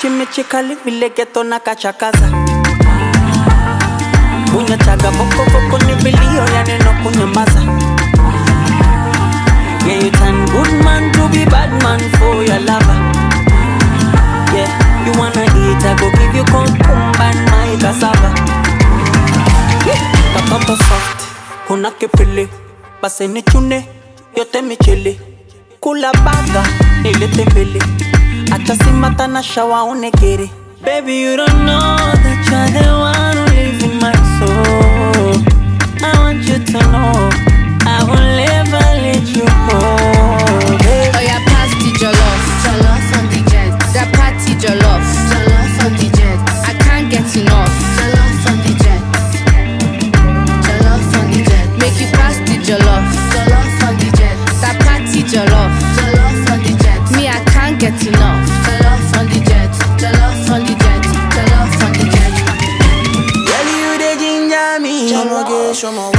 mechi kali vile geto na kachakaza. Bunya chaga boko ni bilio ya neno kunyamaza. Yeah, you turn good man to be bad man for your lover. Yeah, you wanna eat, I go give you cucumber and my cassava. Yeah, katoto soft, kuna kipili, base ni chune, yote michili. Kula baga, nilete mbili, acha simata na shawa unegiri. Baby, you don't know that you're the one who lives in my soul. I want you to know I will never let you go, baby. Oh yeah, pass the jollof on the jet. That party jollof on the jet. I can't get enough. Jollof on the jet. Jollof on the jet. Make you pass the jollof on the jet. That party jollof on the jet. Me, I can't get enough. Jollof on the jet. Jollof on the jet. Jollof on the jet. Girl, you the ginger me. Show me